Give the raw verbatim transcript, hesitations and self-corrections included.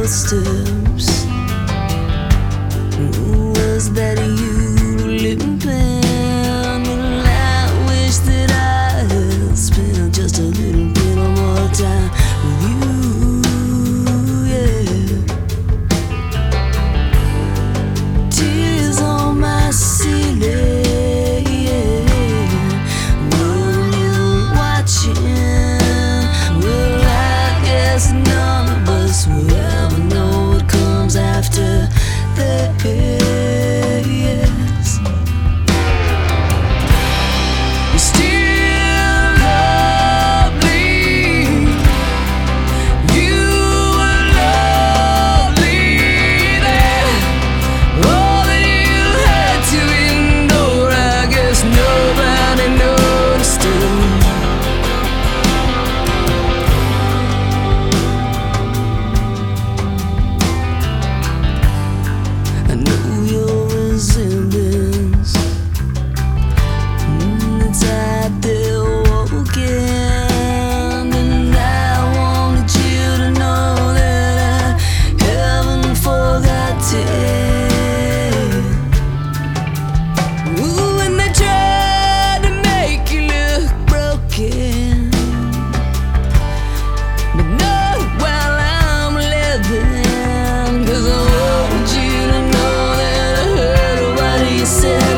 footsteps. Was that you living pen? Well, I wish that I had spent just a little bit more time with you, yeah. Tears on my ceiling, yeah. When you're watching, well, I guess none of us will ever know what comes after this. You're still lovely. You were lovely there. All that you had to endure, I guess nobody noticed it. I know your resemblance, mm, it's out there walking, and I wanted you to know that I haven't forgotten. Ooh, and they tried to make you look broken, but not while I'm living, 'cause I want you to know that I heard what he said.